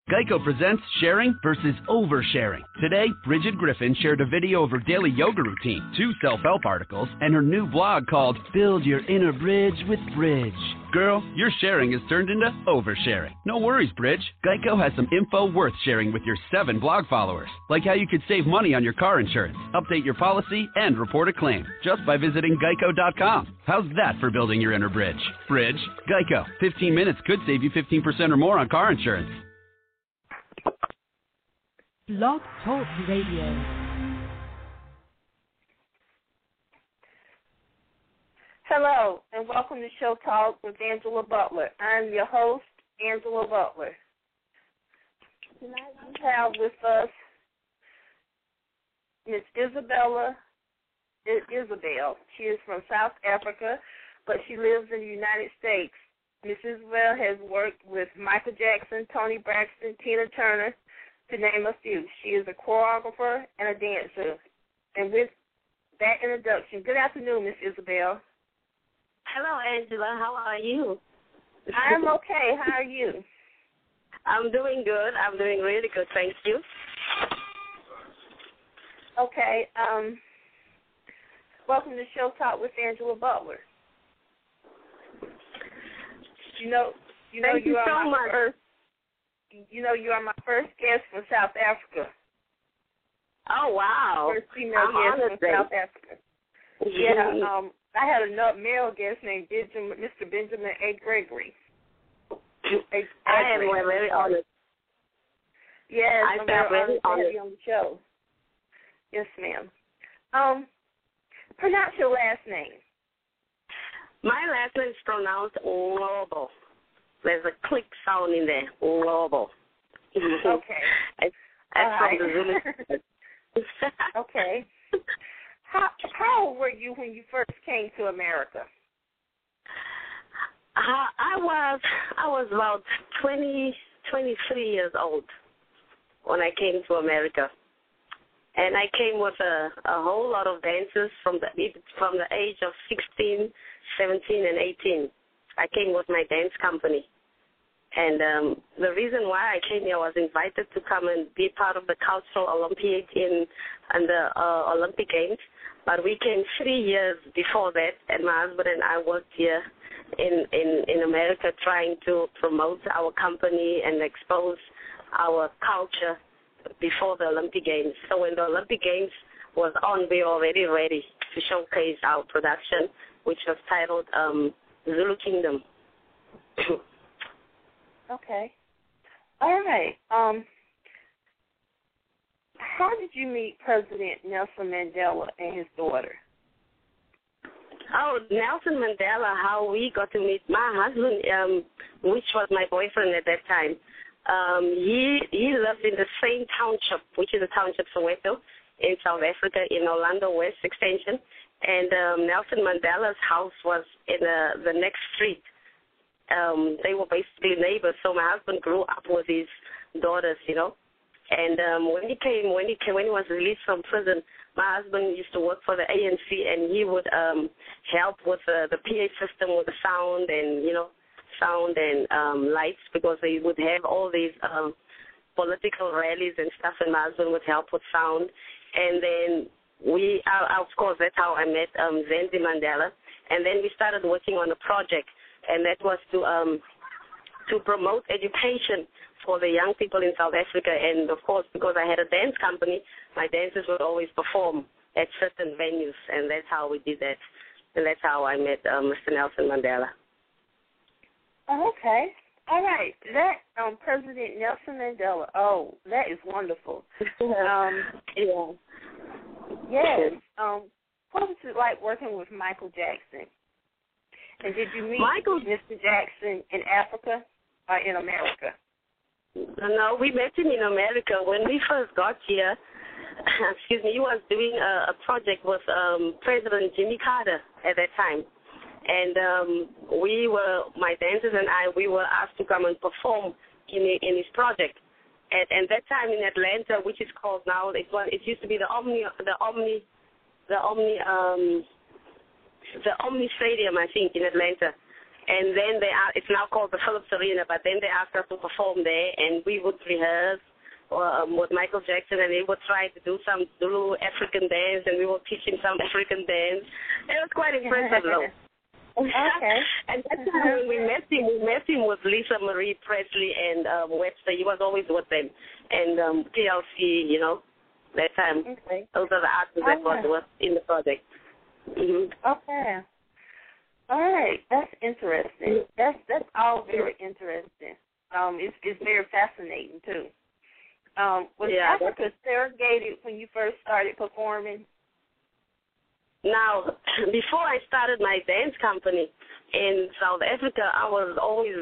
Geico presents sharing versus oversharing. Today, Bridget Griffin shared a video of her daily yoga routine, 2 self-help articles, and her new blog called Build Your Inner Bridge with Bridge. Girl, your sharing has turned into oversharing. No worries, Bridge. Geico has some info worth sharing with your 7 blog followers, like how you could save money on your car insurance, update your policy, and report a claim just by visiting geico.com. How's that for building your inner bridge? Bridge, Geico. 15 minutes could save you 15% or more on car insurance. Blog Talk Radio. Hello, and welcome to Show Talk with Angela Butler. I'm your host, Angela Butler. Tonight we have with us Miss Isabel. She is from South Africa, but she lives in the United States. Miss Isabel has worked with Michael Jackson, Toni Braxton, Tina Turner, to name a few. She is a choreographer and a dancer. And with that introduction, good afternoon, Miss Isabel. Hello, Angela. How are you? I'm okay. How are you? I'm doing good. I'm doing really good. Thank you. Okay. Welcome to Show Talk with Angela Butler. Thank you so much. You are my first guest from South Africa. Oh, wow. First female guest from South Africa. Yeah, I had another male guest named Mr. Benjamin A. Gregory. I am very honored. Yes, I'm very honored to have you on the show. Yes, ma'am. Pronounce your last name. My last name is pronounced Lobo. There's a click sound in there, Lobo. Okay. That's from the Zulu. Okay. How old were you when you first came to America? I was about 23 years old when I came to America. And I came with a whole lot of dancers from the age of 16, 17, and 18. I came with my dance company. And the reason why I came here, I was invited to come and be part of the Cultural Olympiad in the Olympic Games. But we came 3 years before that, and my husband and I worked here in America trying to promote our company and expose our culture before the Olympic Games. So when the Olympic Games was on, we were already ready to showcase our production, which was titled Zulu Kingdom. Okay. All right. How did you meet President Nelson Mandela and his daughter? Oh, Nelson Mandela, how we got to meet my husband, which was my boyfriend at that time. He lived in the same township, which is the township Soweto in South Africa, in Orlando West Extension. And Nelson Mandela's house was in the next street. They were basically neighbors, so my husband grew up with his daughters, And when he was released from prison, my husband used to work for the ANC, and he would help with the PA system with the sound and lights, because they would have all these political rallies and stuff, and my husband would help with sound. And then of course, that's how I met Zenzi Mandela. And then we started working on a project, and that was to promote education for the young people in South Africa. And, of course, because I had a dance company, my dancers would always perform at certain venues, and that's how we did that. And that's how I met Mr. Nelson Mandela. Okay. All right. That President Nelson Mandela, that is wonderful. Yeah. Yes. What was it like working with Michael Jackson? And did you meet Mr. Jackson in Africa or in America? No, we met him in America. When we first got here, he was doing a project with President Jimmy Carter at that time. And my dancers and we were asked to come and perform in his project. And that time in Atlanta, which is called now, it used to be the Omni Stadium, I think, in Atlanta. And then it's now called the Phillips Arena, but then they asked us to perform there, and we would rehearse with Michael Jackson, and he would try to do some Zulu African dance, and we would teach him some African dance. It was quite impressive, though. Okay. And that time when we met him with Lisa Marie Presley and Webster. He was always with them, and TLC, you know, that time. Okay. Those are the artists that was in the project. Mm-hmm. Okay. All right, that's interesting. That's all very interesting. It's very fascinating too. Was Africa segregated when you first started performing? Now, before I started my dance company in South Africa, I was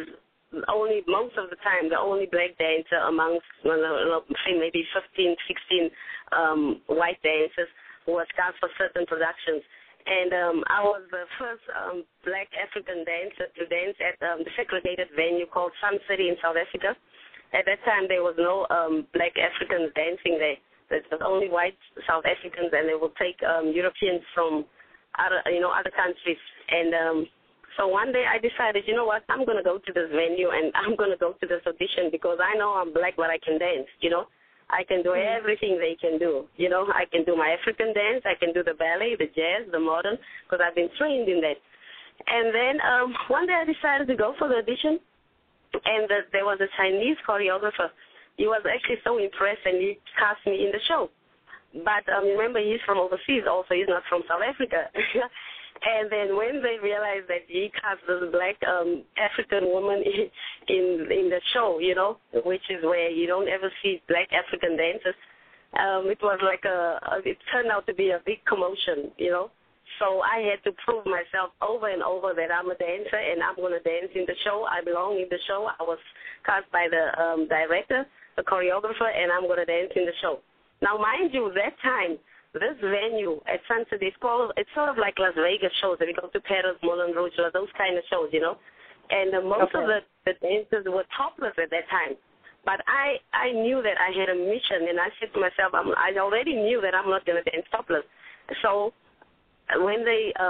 most of the time, the only black dancer amongst, say maybe 15, 16 white dancers who was cast for certain productions. And I was the first black African dancer to dance at the segregated venue called Sun City in South Africa. At that time, there was no black Africans dancing there. There was only white South Africans, and they would take Europeans from other countries. And so one day I decided, you know what, I'm going to go to this venue and I'm going to go to this audition because I know I'm black, but I can dance, you know. I can do everything they can do. You know, I can do my African dance, I can do the ballet, the jazz, the modern, because I've been trained in that. And then one day I decided to go for the audition, and there was a Chinese choreographer. He was actually so impressed, and he cast me in the show. But remember, he's from overseas also. He's not from South Africa. And then when they realized that he cast this black African woman in the show, you know, which is where you don't ever see black African dancers, it was like it turned out to be a big commotion, you know. So I had to prove myself over and over that I'm a dancer and I'm going to dance in the show. I belong in the show. I was cast by the director, the choreographer, and I'm going to dance in the show. Now, mind you, that time, this venue at Sunset, it's sort of like Las Vegas shows. If you go to Paris, Moulin Rouge, those kind of shows, you know. And most of the dancers were topless at that time. But I knew that I had a mission, and I said to myself, I already knew that I'm not going to dance topless. So when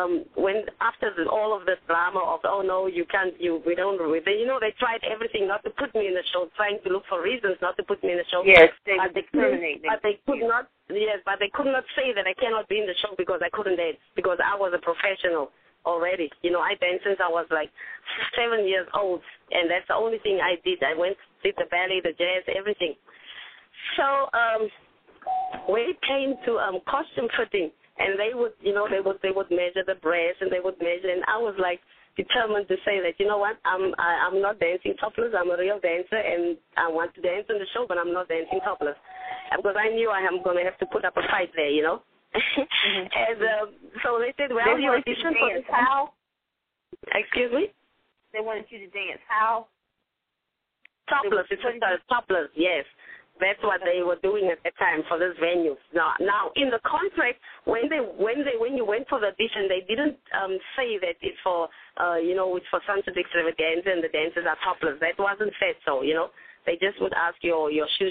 after all of this drama of, oh no, you can't, we don't, they tried everything not to put me in the show, trying to look for reasons not to put me in the show. Yes, they discriminated. But they could not. Yes, but they could not say that I cannot be in the show because I couldn't dance, because I was a professional already. You know, I danced since I was like 7 years old, and that's the only thing I did. I did the ballet, the jazz, everything. So when it came to costume fitting, and they would measure the breasts, and they would measure, and I was like determined to say that, you know what, I'm not dancing topless. I'm a real dancer, and I want to dance in the show, but I'm not dancing topless, because I knew I am going to have to put up a fight there, you know. And so they said, well, you audition for this. How? Excuse me? They wanted you to dance how? Topless. It's topless, yes. That's what they were doing at that time for this venue. Now in the contract, when you went for the audition, they didn't say that it's for it's for Sunset Extravaganza and the dancers are topless. That wasn't said so, you know. They just would ask your shoe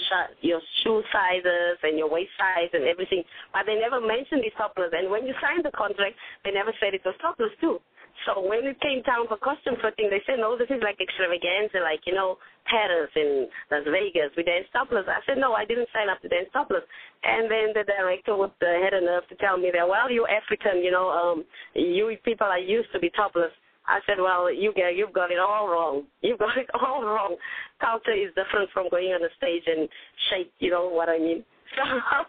sizes and your waist size and everything, but they never mentioned it's topless. And when you signed the contract, they never said it was topless too. So when it came time for costume fitting, they said, no, this is like extravaganza, like, you know, Paris and Las Vegas. We dance topless. I said, no, I didn't sign up to dance topless. And then the director had a nerve to tell me that, well, you're African, you know, you people are used to be topless. I said, well, you've got it all wrong. You've got it all wrong. Culture is different from going on a stage and shake, you know what I mean? So,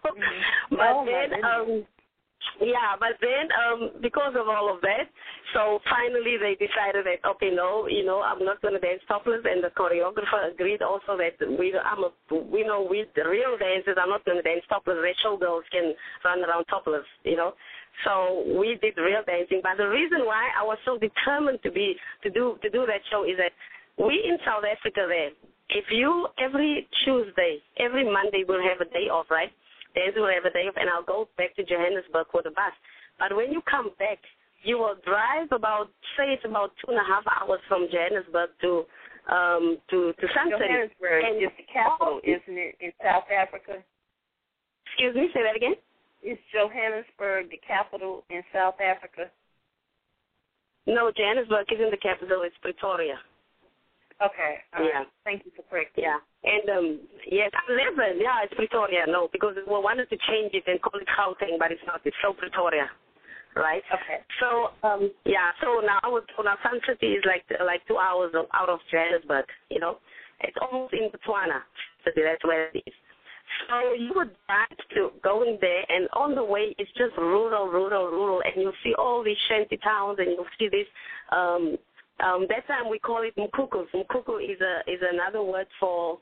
but then because of all of that, so finally they decided that, okay, no, you know, I'm not going to dance topless, and the choreographer agreed also that the real dancers, I'm not going to dance topless. The showgirls can run around topless, you know. So we did real dancing, but the reason why I was so determined to do that show is that we in South Africa there, if you every Tuesday, every Monday we'll have a day off, right? Dancers will have a day off, and I'll go back to Johannesburg with a bus. But when you come back, you will drive about 2.5 hours from Johannesburg to Sun City. Johannesburg is the capital, isn't it, in South Africa? Excuse me, say that again? Is Johannesburg the capital in South Africa? No, Johannesburg isn't the capital. It's Pretoria. Okay. All Yeah. right. Thank you for correcting. Yeah. And, yes, it's Pretoria. No, because we wanted to change it and call it Gauteng, but it's not. It's still Pretoria. Right. Okay. So So now Sun City is like 2 hours out of Johannesburg. You know, it's almost in Botswana. So that's where it is. So you would drive to going there, and on the way it's just rural, and you'll see all these shanty towns, and you'll see this. That time we call it mkuku. Mkuku is another word for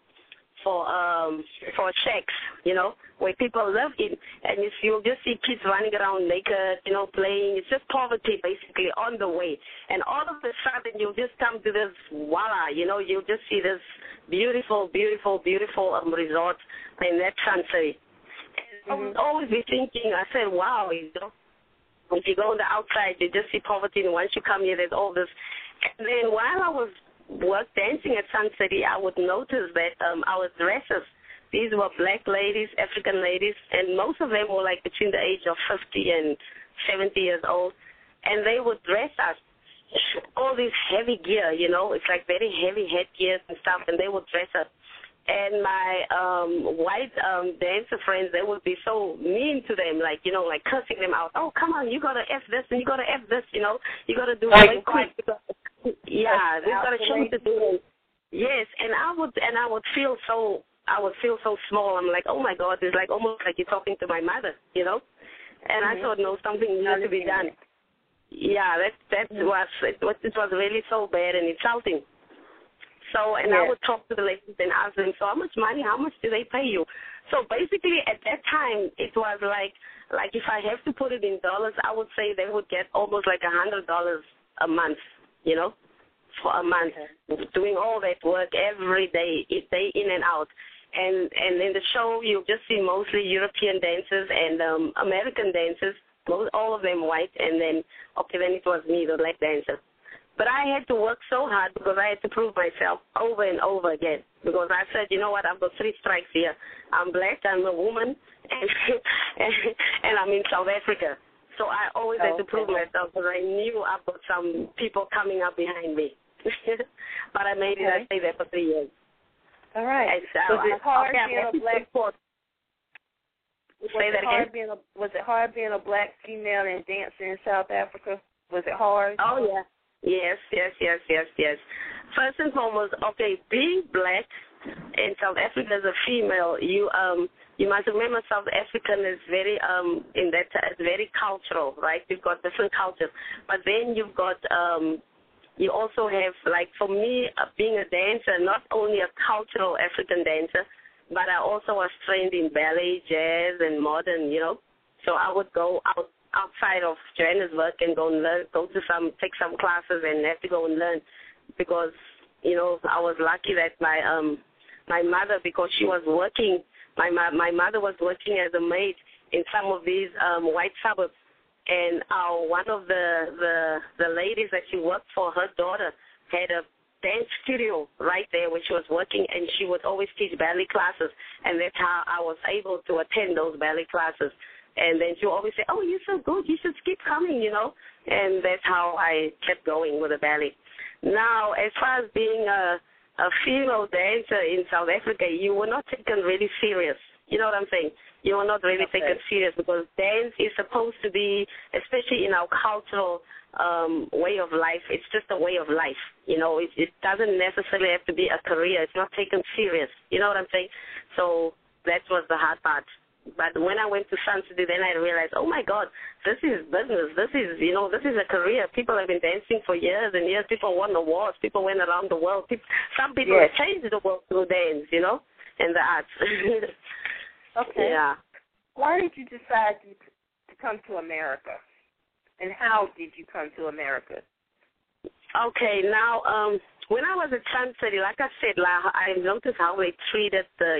shacks, you know, where people live in, and you'll just see kids running around naked, you know, playing. It's just poverty, basically, on the way. And all of a sudden, you'll just come to this, voila, you know, you'll just see this beautiful resort in that Sun City. And I would always be thinking, I said, wow, you know, if you go on the outside, you just see poverty, and once you come here, there's all this. And then while I was dancing at Sun City, I would notice that our dresses, these were black ladies, African ladies, and most of them were like between the age of 50 and 70 years old, and they would dress us all this heavy gear, you know, it's like very heavy headgear and stuff, and they would dress us. And my white dancer friends, they would be so mean to them, like, you know, like cursing them out. Oh, come on, you got to F this and you got to F this, you know. You got to do it quick. Yeah, we've got to show you to do it. Yes, and I would feel so small. I'm like, oh, my God, it's like almost like you're talking to my mother, you know. And I thought, no, something needs to be done. Yeah, it was really so bad and insulting. So, and I would talk to the ladies and ask them, so how much money, how much do they pay you? So basically at that time, it was like if I have to put it in dollars, I would say they would get almost like $100 a month, you know, for a month, doing all that work every day in and out. And in the show, you'll just see mostly European dancers and American dancers, all of them white, and then it was me, the black dancer. But I had to work so hard because I had to prove myself over and over again. Because I said, you know what, I've got 3 strikes here. I'm black, I'm a woman, and I'm in South Africa. So I always had to prove myself because I knew I've got some people coming up behind me. But I made it. I stayed there for 3 years. All right. So was it hard being a black? Was it hard being a black female and dancing in South Africa? Was it hard? Oh yeah. Yes. First and foremost, being black in South Africa as a female, you must remember South African is very it's very cultural, right? You've got different cultures, but then you've got you also have, like, for me, being a dancer, not only a cultural African dancer, but I also was trained in ballet, jazz, and modern, you know. So I would go outside of Johannesburg and take some classes and have to go and learn, because, you know, I was lucky that my mother, because she was working, my mother was working as a maid in some of these white suburbs, and one of the ladies that she worked for, her daughter had a dance studio right there where she was working, and she would always teach ballet classes, and that's how I was able to attend those ballet classes. And then she would always say, oh, you're so good, you should keep coming, you know. And that's how I kept going with the ballet. Now, as far as being a female dancer in South Africa, you were not taken really serious. You know what I'm saying? You were not really taken serious, because dance is supposed to be, especially in our cultural way of life, it's just a way of life. You know, it doesn't necessarily have to be a career. It's not taken serious. You know what I'm saying? So that was the hard part. But when I went to Sun City, then I realized, oh, my God, this is business. This is a career. People have been dancing for years and years. People won awards. People went around the world. Some people have changed the world through dance, you know, and the arts. Okay. Yeah. Why did you decide to come to America? And how did you come to America? Okay. Now, when I was at Sun City, like I said, I noticed how they treated the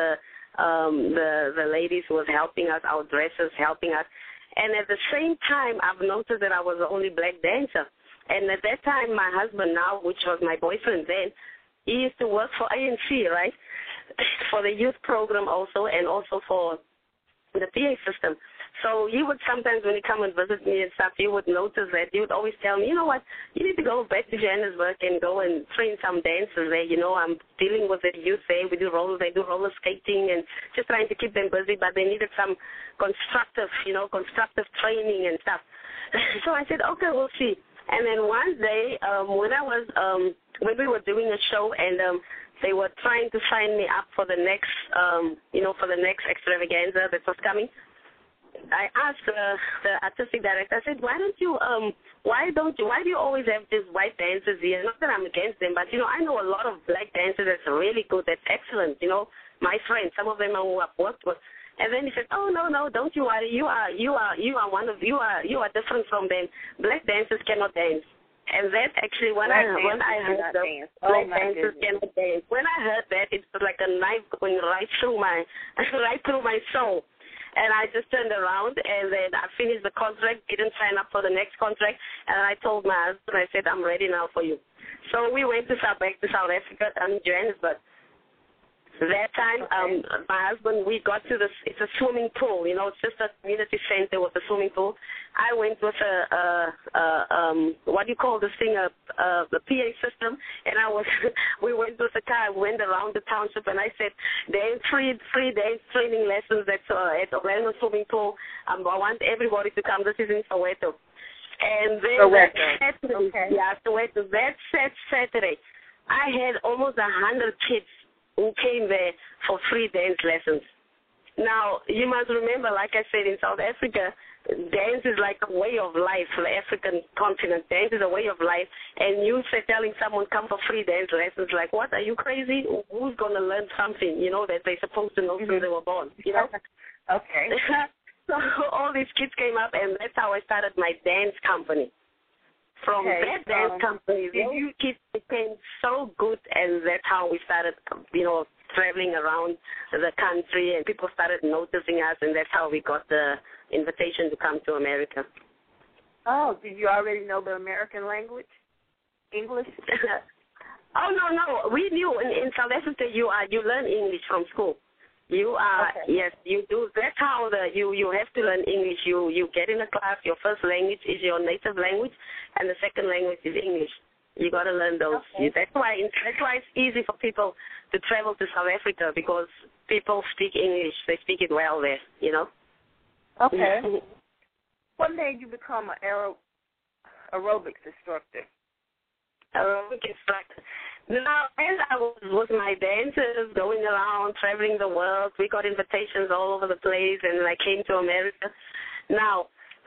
ladies who was helping us, our dressers helping us. And at the same time, I've noticed that I was the only black dancer. And at that time, my husband now, which was my boyfriend then, he used to work for ANC, right, for the youth program also, and also for the PA system. So he would sometimes, when he come and visit me and stuff, he would notice that. He would always tell me, you know what, you need to go back to Johannesburg and go and train some dancers there. You know, I'm dealing with the youth there. They do roller skating and just trying to keep them busy, but they needed some constructive training and stuff. So I said, okay, we'll see. And then one day, when we were doing a show and they were trying to sign me up for the next, for the next extravaganza that was coming, I asked the artistic director, I said, why do you always have these white dancers here? Not that I'm against them, but, I know a lot of black dancers that's really good, that's excellent, my friends, some of them who I've worked with. And then he said, oh, no, don't you worry, you are different from them. Black dancers cannot dance. And that actually, when I heard that, black dancers cannot dance. When I heard that, it was like a knife going right through my soul. And I just turned around, and then I finished the contract, didn't sign up for the next contract, and I told my husband, I said, I'm ready now for you. So we went back to South Africa, Johannesburg. That time, my husband, we got to it's a swimming pool, it's just a community center with a swimming pool. I went with what do you call this thing, the PA system, and we went with a car, went around the township, and I said, there's free dance training lessons at Orlando swimming pool. I want everybody to come. This is in Soweto. And then Soweto, that Saturday, I had almost 100 kids who came there for free dance lessons. Now, you must remember, like I said, in South Africa, dance is like a way of life for the African continent. Dance is a way of life. And you say telling someone, come for free dance lessons, like, what, are you crazy? Who's going to learn something, that they're supposed to know since they were born, Okay. So all these kids came up, and that's how I started my dance company. From that dance company, those kids became so good, and that's how we started, traveling around the country, and people started noticing us, and that's how we got the invitation to come to America. Oh, did you already know the American language? English? Oh, no. We knew in South Africa you learn English from school. You are, yes, you do. That's how you have to learn English. You get in a class, your first language is your native language, and the second language is English. You got to learn those. Okay. That's why it's easy for people to travel to South Africa, because people speak English. They speak it well there, Okay. What made you become an aerobics instructor? Aerobic instructor. Now, as I was with my dancers, going around, traveling the world, we got invitations all over the place, and I came to America. Now,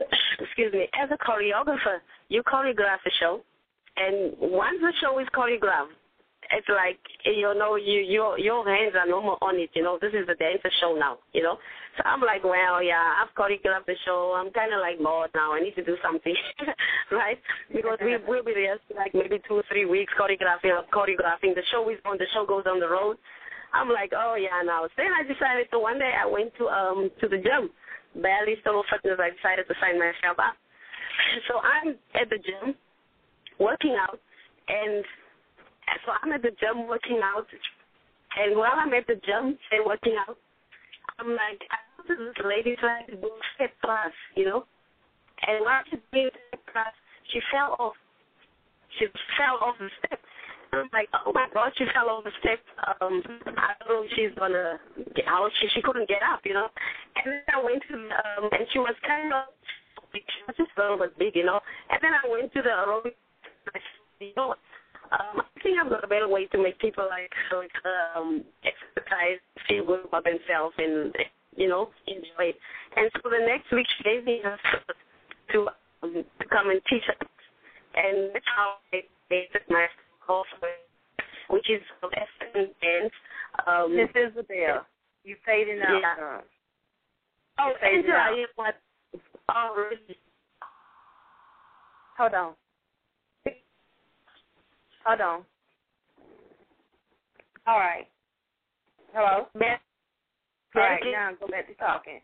as a choreographer, you choreograph a show, and once the show is choreographed, it's like, your hands are no more on it, this is the dancer show now, So I'm like, well, yeah, I've choreographed the show. I'm kind of like bored now. I need to do something, right? Because we'll be there like maybe 2 or 3 weeks choreographing. The show is on. The show goes on the road. I'm like, oh, yeah, now. Then I decided, so one day I went to the gym, Bally Total Fitness. I decided to sign myself up. So I'm at the gym working out, and so I'm at the gym working out, and while I'm at the gym working out, I'm like, I noticed this lady trying to do a step class, and while she's doing the step class, she fell off. She fell off the step. I'm like, oh my God, she fell off the step. I don't know if she's gonna get out. She couldn't get up, And then I went to and she was kind of big. She was just a little bit big, And then I went to the aerobic. I think I've got a better way to make people exercise, feel good about themselves, and enjoy it. And so the next week she gave me her to come and teach us, and that's how I created my course, which is Western dance. This is the bell. You fading out. Yeah. Oh, Angela, what? Oh, really? Hold on. All right. Hello? Yeah. All right, now go back to talking.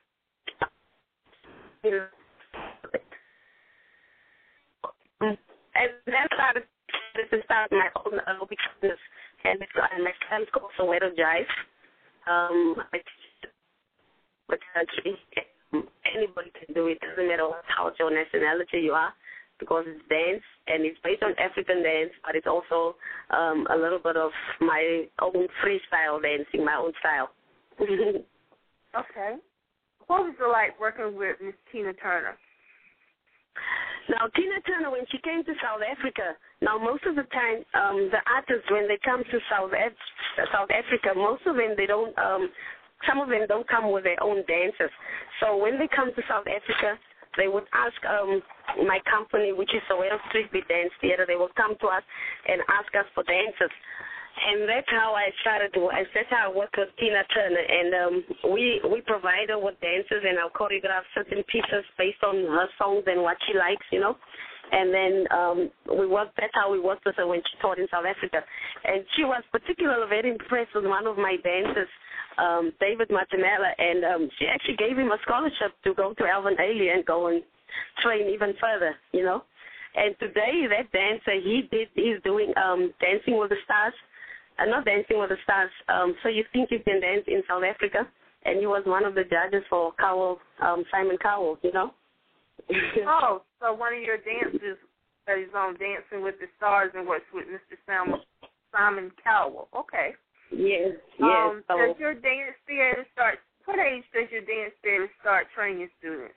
And then I started to start my own aerobic business, and my friends called Soweto Jive. I teach the country anybody can do it. Doesn't matter what culture or nationality you are, because it's dance and it's based on African dance, but it's also a little bit of my own freestyle dancing, my own style. Okay. What was it like working with Miss Tina Turner? Now, Tina Turner, when she came to South Africa, now most of the time, the artists, when they come to South Africa, most of them, they don't, some of them don't come with their own dancers. So when they come to South Africa, they would ask my company, which is Soweto Street Beat Dance Theater, they will come to us and ask us for dancers. And that's how I started. That's how I worked with Tina Turner, and we provide her with dancers, and I'll choreograph certain pieces based on her songs and what she likes, you know. And then that's how we worked with her when she taught in South Africa. And she was particularly very impressed with one of my dancers, David Matamela, and she actually gave him a scholarship to go to Alvin Ailey and go and train even further, you know. And today, that dancer, he's doing Dancing with the Stars. Not Dancing with the Stars. So You Think You Can Dance in South Africa, and he was one of the judges for Cowell, Simon Cowell, you know. Oh, so one of your dancers that is on Dancing with the Stars and works with Mr. Simon Cowell. Okay. Yes. Does your dance theater start? What age does your dance theater start training students?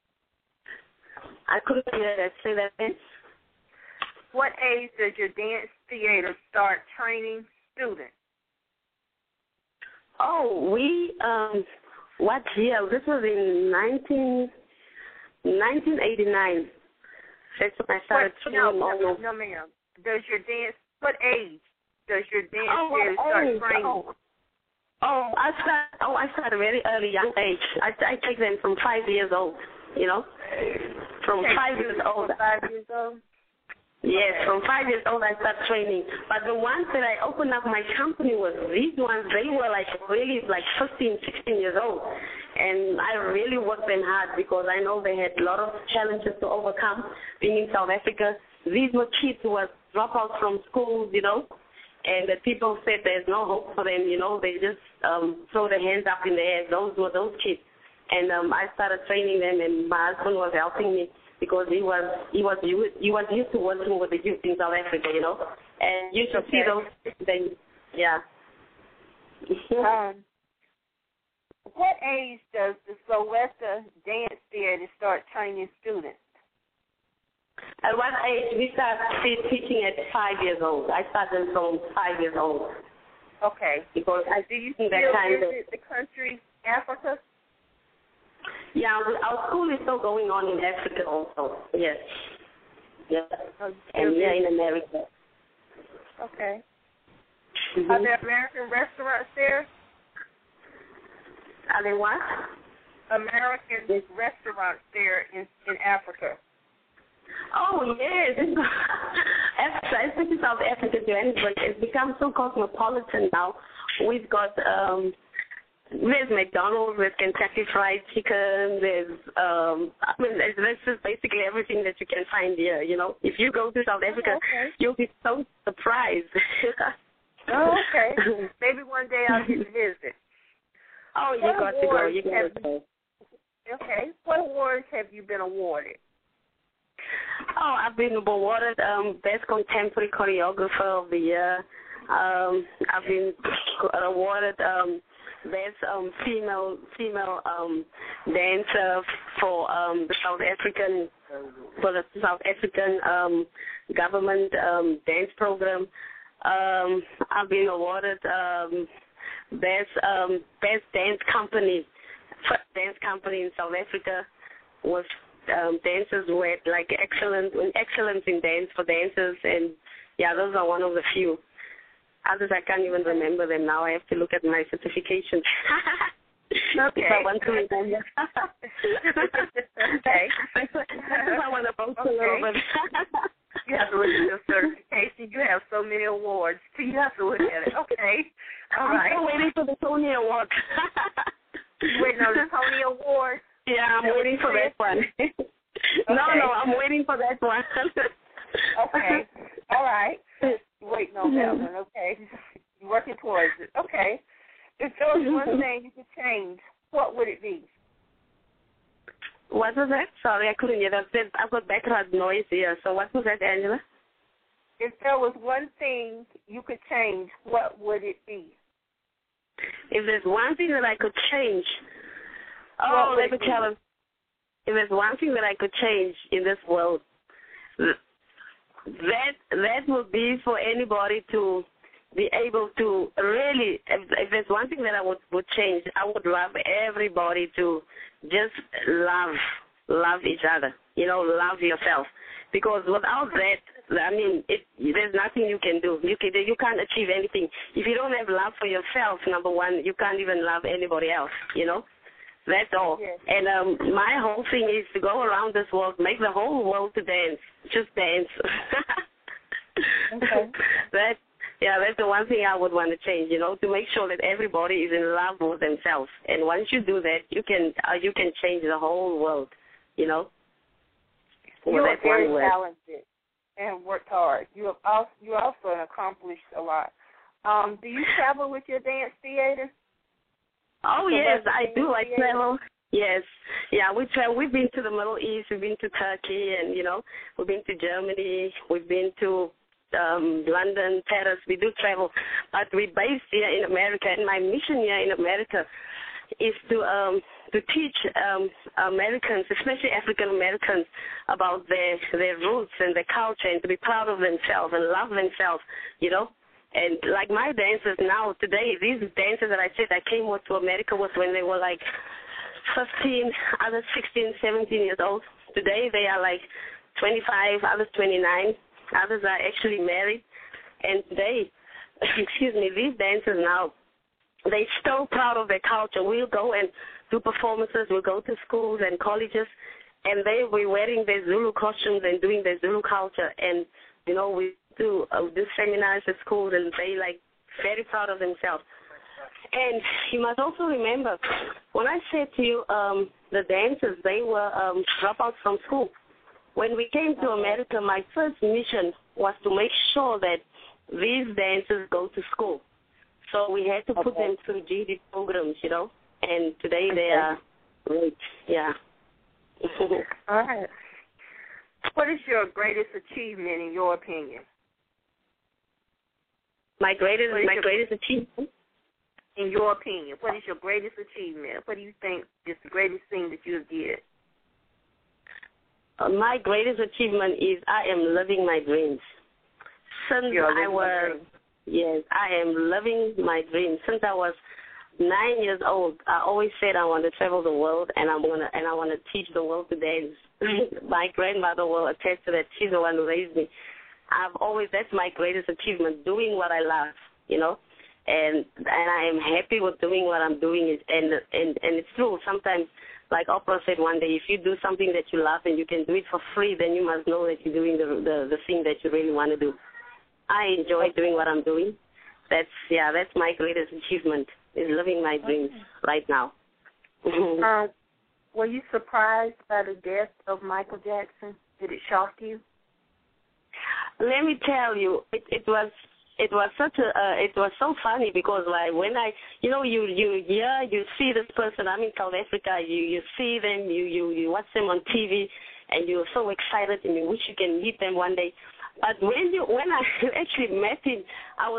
I couldn't hear that. Say that again. What age does your dance theater start training students? Oh, what year? This was in 1989. That's when I started training. No, ma'am. What age does your dance theater start training? I started very early, young age. I take them from 5 years old, you know. From 5 years old. 5 years old? Yes, from 5 years old I started training. But the ones that I opened up my company with, these ones, they were really 15, 16 years old. And I really worked them hard because I know they had a lot of challenges to overcome being in South Africa. These were kids who were dropouts from schools, you know, and the people said there's no hope for them, you know. They just throw their hands up in the air. Those were those kids. And I started training them, and my husband was helping me, because he was used to working with the youth in South Africa, you know, and you should see those things. Yeah. What age does the Soweto Dance Theater start training students? At what age? We start teaching at 5 years old. I started from 5 years old. Okay. Because do you still visit the country, Africa? Yeah, our school is still going on in Africa also. Yes. Yeah. And yeah, in America. Okay. Mm-hmm. Are there American restaurants there? Are there what? American restaurants there in Africa. Oh, yes. Especially South Africa, Johannesburg, it's become so cosmopolitan now. We've got there's McDonald's, there's Kentucky Fried Chicken, there's there's just basically everything that you can find here, you know. If you go to South Africa, you'll be so surprised. Oh, okay. Maybe one day I'll get to visit. Oh, you got to go. You got to go. Okay. What awards have you been awarded? Oh, I've been awarded Best Contemporary Choreographer of the Year. I've been awarded Best female dancer for the South African government dance program. I've been awarded best dance company in South Africa with dancers who had excellence in dance for dancers, and yeah, those are one of the few. Others I can't even remember them now. I have to look at my certifications. Okay. If I want to remember. Okay. I want to boast a little bit. You have to look at your certification. You have so many awards. You have to look at it. Okay. All right. I'm still waiting for the Tony Award. Waiting on the Tony Award? Yeah, I'm waiting for that one. Okay. No, I'm waiting for that one. Okay. All right. Waiting on that one. Okay. You're working towards it. Okay. If there was one thing you could change, what would it be? What was that? Sorry, I couldn't hear that. I've got background noise here. So what was that, Angela? If there was one thing you could change, what would it be? If there's one thing that I could change, let me tell you. If there's one thing that I could change in this world, that would be for anybody to be able to really, if there's one thing that I would change, I would love everybody to just love each other, love yourself. Because without that, I mean, there's nothing you can do. You can't achieve anything. If you don't have love for yourself, number one, you can't even love anybody else, That's all. Yes. And my whole thing is to go around this world, make the whole world to dance, just dance. Okay. That's the one thing I would want to change, to make sure that everybody is in love with themselves. And once you do that, you can change the whole world, You are very talented and worked hard. You're also accomplished a lot. Do you travel with your dance theater? Oh, yes, I do. I travel. Yes. Yeah, we travel. We've been to the Middle East. We've been to Turkey, and, we've been to Germany. We've been to London, Paris. We do travel. But we're based here in America, and my mission here in America is to teach Americans, especially African Americans, about their roots and their culture, and to be proud of themselves and love themselves, And like my dancers now, today, these dancers that I said I came with to America was when they were like 15, others 16, 17 years old. Today they are like 25, others 29, others are actually married. And today, these dancers now, they're so proud of their culture. We'll go and do performances. We'll go to schools and colleges, and they will be wearing their Zulu costumes and doing their Zulu culture. And, we do seminars at schools, and they like very proud of themselves. And you must also remember, when I said to you, the dancers, they were dropouts from school. When we came to America, my first mission was to make sure that these dancers go to school. So we had to put them through GED programs, and today they are great. Yeah. All right. What is your greatest achievement in your opinion? My greatest achievement? In your opinion, what is your greatest achievement? What do you think is the greatest thing that you have did? My greatest achievement is I am living my dreams. Since I am living my dreams. Since I was 9 years old, I always said I want to travel the world, and I want to teach the world to dance. My grandmother will attest to that. She's the one who raised me. That's my greatest achievement, doing what I love, and I am happy with doing what I'm doing. And it's true. Sometimes, like Oprah said one day, if you do something that you love and you can do it for free, then you must know that you're doing the thing that you really want to do. I enjoy doing what I'm doing. That's my greatest achievement, is living my dreams right now. Were you surprised by the death of Michael Jackson? Did it shock you? Let me tell you, it was so funny because like when you see this person. I'm in South Africa. You see them, you watch them on TV, and you're so excited and you wish you can meet them one day. But when I actually met him, I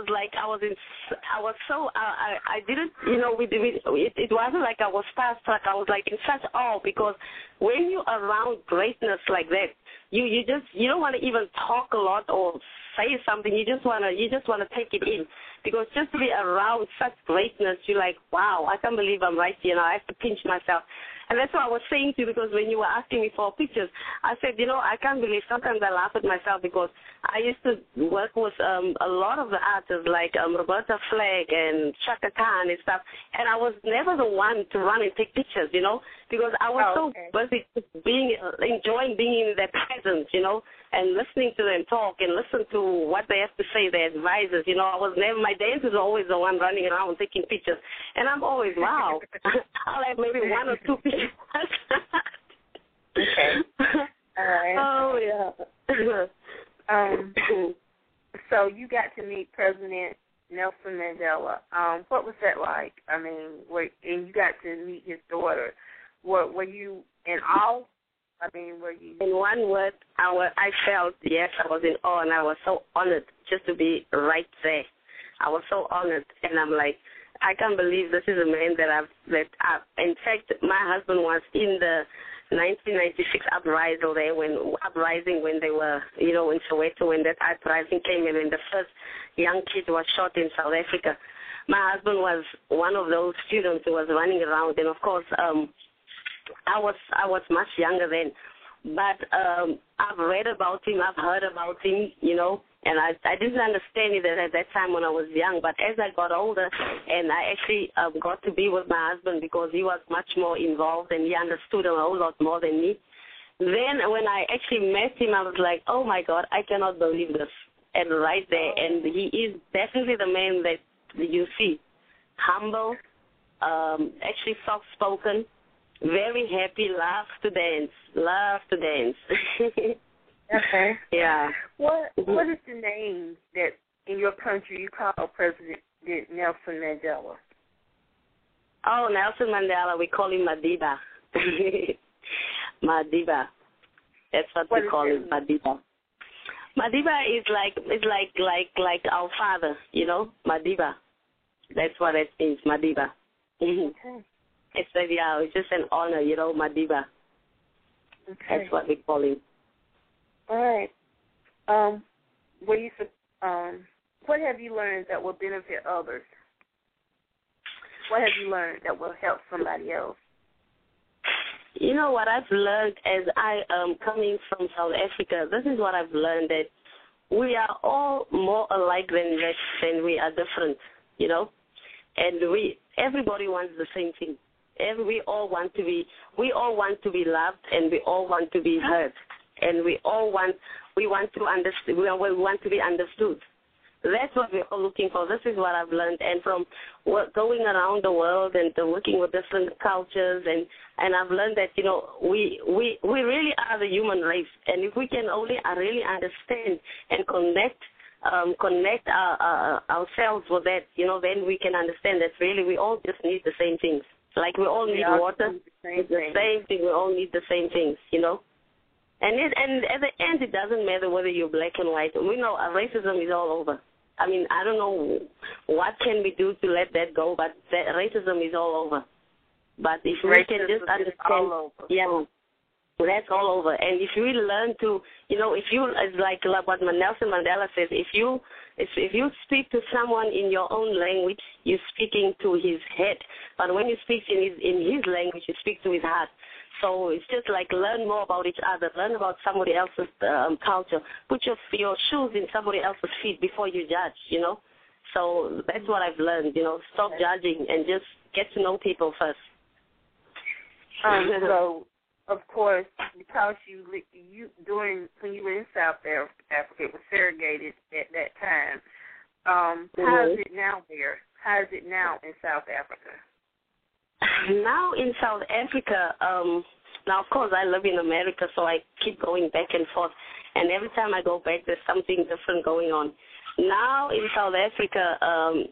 didn't, it wasn't like I was starstruck. I was like in such awe, because when you're around greatness like that, you don't want to even talk a lot or say something. You just want to take it in, because just to be around such greatness, you're like, wow, I can't believe I'm right here. I have to pinch myself. And that's what I was saying to you, because when you were asking me for pictures, I said, I can't believe, sometimes I laugh at myself, because I used to work with a lot of the artists like Roberta Flack and Chaka Khan and stuff, and I was never the one to run and take pictures, because I was so busy enjoying being in their presence, and listening to them talk and listen to what they have to say, their advisors. I was never, my dancers are always the one running around taking pictures, and I'm always, wow, I'll have maybe one or two pictures. Okay. All right. Oh, yeah. So you got to meet President Nelson Mandela. What was that like? I mean, and you got to meet his daughter. Were you in awe? I mean, were you? In one word, I felt, yes, I was in awe, and I was so honored just to be right there. I was so honored, and I'm like, I can't believe this is a man that I've. In fact, my husband was in the 1996 uprising when they were, in Soweto, when that uprising came in, and the first young kid was shot in South Africa. My husband was one of those students who was running around, and of course, I was much younger then, but I've read about him, I've heard about him, and I didn't understand it at that time when I was young. But as I got older, and I actually got to be with my husband because he was much more involved and he understood a whole lot more than me. Then when I actually met him, I was like, oh my God, I cannot believe this. And right there, and he is definitely the man that you see, humble, actually soft-spoken, very happy, loves to dance. Okay. Yeah. What is the name that in your country you call President Nelson Mandela? Oh, Nelson Mandela, we call him Madiba. Madiba. That's what we call him, Madiba. Madiba is like our father, Madiba. That's what it means, Madiba. Okay. It's just an honor, Madiba. Okay. That's what we call him. All right. What have you learned that will benefit others? What have you learned that will help somebody else? What I've learned as I am coming from South Africa, this is what I've learned, that we are all more alike than we are different, and everybody wants the same thing. We all want to be loved, and we all want to be heard, and we want to be understood. That's what we're all looking for. This is what I've learned, and from going around the world and working with different cultures, and I've learned that we really are the human race, and if we can only really understand and connect ourselves with that, then we can understand that really we all just need the same things. Like we all need water, it's the same thing. We all need the same things, And at the end, it doesn't matter whether you're black and white. We know racism is all over. I mean, I don't know what can we do to let that go, but that racism is all over. But if we can just understand, that's all over. And if we learn to, it's like what Nelson Mandela says, if you speak to someone in your own language, you're speaking to his head. But when you speak in his language, you speak to his heart. So it's just like learn more about each other, learn about somebody else's culture. Put your shoes in somebody else's feet before you judge, So that's what I've learned, Stop judging and just get to know people first. So, of course, because when you were in South Africa, it was segregated at that time. How is it now there? How is it now in South Africa? Now in South Africa, now of course I live in America, so I keep going back and forth. And every time I go back, there's something different going on. Now in South Africa,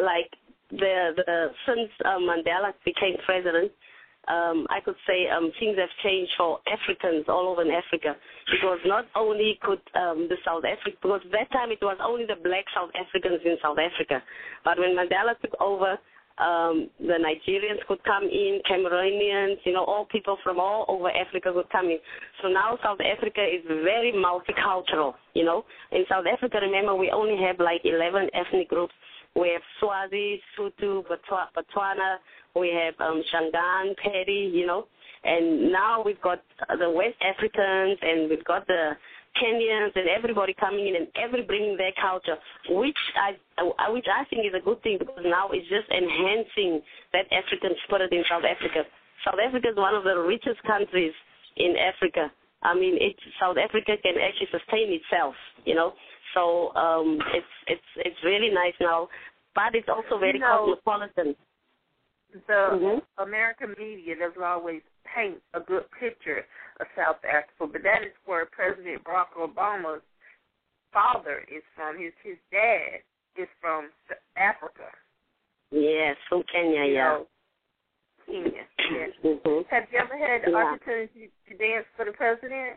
since Mandela became president, I could say things have changed for Africans all over in Africa, because not only could the South Africa, because that time it was only the black South Africans in South Africa, but when Mandela took over, the Nigerians could come in, Cameroonians, all people from all over Africa could come in. So now South Africa is very multicultural, In South Africa, remember, we only have like 11 ethnic groups. We have Swazi, Sotho, Botswana, we have Shangaan, Pedi, and now we've got the West Africans, and we've got the Kenyans, and everybody coming in and bringing their culture, which I think is a good thing, because now it's just enhancing that African spirit in South Africa. South Africa is one of the richest countries in Africa. I mean, South Africa can actually sustain itself, So it's really nice now, but it's also very cosmopolitan. The American media doesn't always paint a good picture of South Africa, but that is where President Barack Obama's father is from. His dad is from Africa. Yes, from Kenya, Kenya. Yes. Mm-hmm. Have you ever had the opportunity to dance for the president?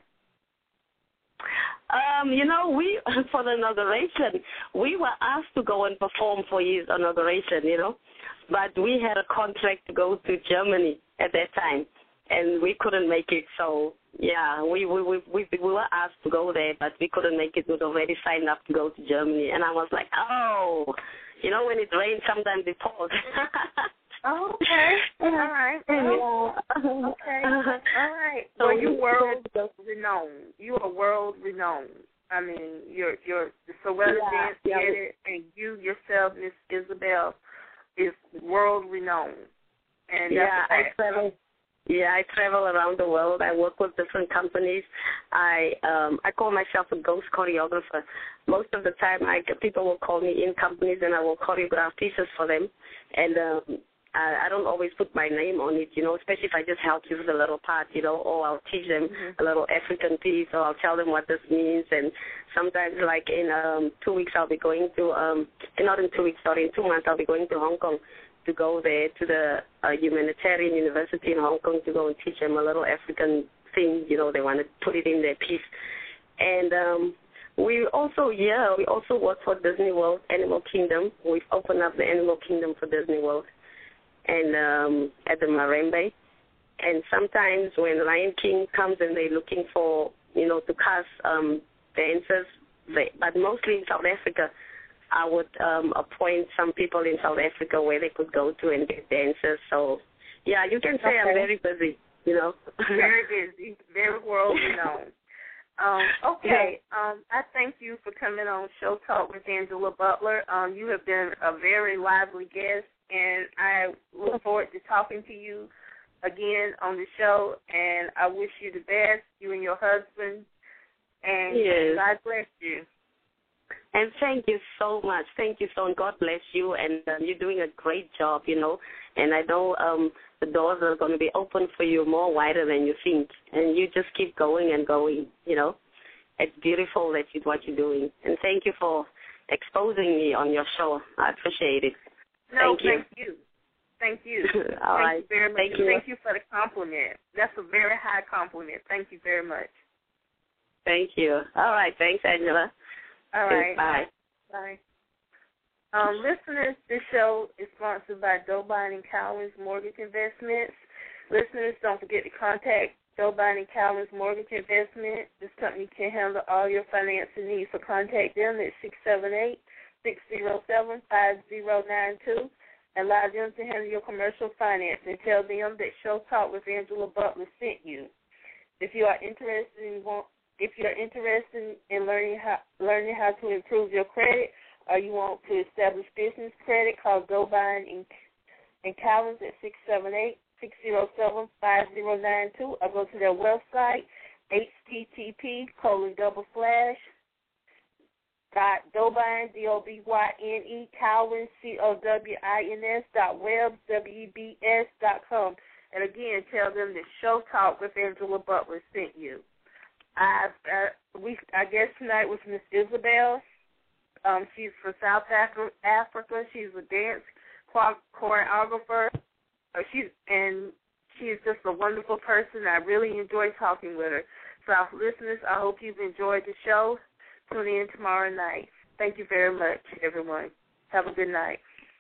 We for the inauguration, we were asked to go and perform for his inauguration, but we had a contract to go to Germany at that time, and we couldn't make it. So yeah, we were asked to go there, but we couldn't make it. We'd already signed up to go to Germany, and I was like, oh, when it rains, sometimes it pours. Oh, okay. All right. Okay. All right. So you're world renowned. You are world renowned. I mean, you're the Soretta dance theater, and you yourself, Miss Isabel, is world renowned. And I travel. Yeah, I travel around the world. I work with different companies. I call myself a ghost choreographer. Most of the time, people will call me in companies, and I will choreograph pieces for them. And I don't always put my name on it, especially if I just help you with a little part, or I'll teach them a little African piece, or I'll tell them what this means. And sometimes, like in 2 weeks, I'll be going to, not in 2 weeks, sorry, in 2 months, I'll be going to Hong Kong to go there to the humanitarian university in Hong Kong to go and teach them a little African thing, they want to put it in their piece. And we also work for Disney World, Animal Kingdom. We've opened up the Animal Kingdom for Disney World. And at the Marimba. And sometimes when Lion King comes and they're looking for, to cast dancers, but mostly in South Africa, I would appoint some people in South Africa where they could go to and get dancers. So, yeah, you can say I'm very busy, Very busy, very world renowned. I thank you for coming on Show Talk with Angela Butler. You have been a very lively guest, and I look forward to talking to you again on the show, and I wish you the best, you and your husband, and God bless you. And thank you so much. Thank you so much. God bless you, and you're doing a great job, and I know the doors are going to be open for you more wider than you think, and you just keep going and going, It's beautiful what you're doing, and thank you for exposing me on your show. I appreciate it. No, thank you. Thank you. All right. You very much. Thank you. Thank you for the compliment. That's a very high compliment. Thank you very much. Thank you. All right. Thanks, Angela. All right. Bye. Bye. Listeners, this show is sponsored by Dobine & Cowens Mortgage Investments. Listeners, don't forget to contact Dobine & Cowens Mortgage Investment. This company can handle all your financing needs. So contact them at 678-607-5092 and allow them to handle your commercial finance, and tell them that Show Talk with Angela Butler sent you. If you are interested in learning how to improve your credit, or you want to establish business credit, call Dobine & Cowens at 678-607-5092, or go to their website, http://.Dobine, DOBYNE, Cowens, COWINS.webs.com. And again, tell them that Show Talk with Angela Butler sent you. Our guest tonight was Miss Isabel. She's from South Africa. She's a dance choreographer. She's just a wonderful person. I really enjoyed talking with her. So, listeners, I hope you've enjoyed the show. Tune in tomorrow night. Thank you very much, everyone. Have a good night.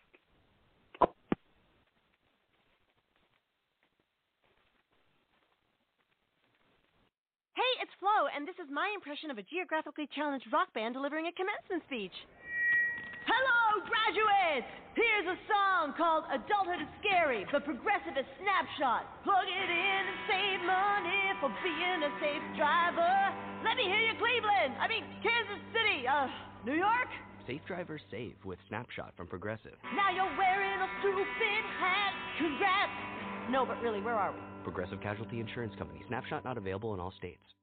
Hey, it's Flo, and this is my impression of a geographically challenged rock band delivering a commencement speech. Hello, graduates! Here's a song called Adulthood is Scary, but Progressive is Snapshot. Plug it in and save money for being a safe driver. Let me hear you, Kansas City, New York? Safe drivers save with Snapshot from Progressive. Now you're wearing a stupid hat. Congrats! No, but really, where are we? Progressive Casualty Insurance Company. Snapshot not available in all states.